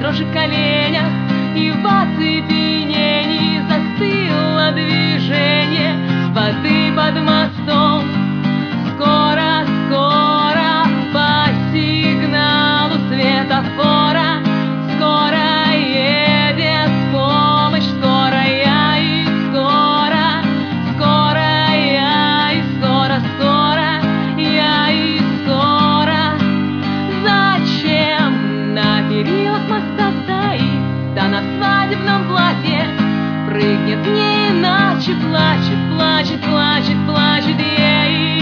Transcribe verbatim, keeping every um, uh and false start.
дрожи в коленях, и в оцепенении застыло движение воды под мостом. Скоро, скоро по сигналу светофора, скоро едет помощь, скоро я и скоро, скоро я и скоро, скоро я и скоро. Зачем на перилах моста стоит она в свадебном платье? Прыгнет не иначе, плачет, плачет, плачет, плачет ей.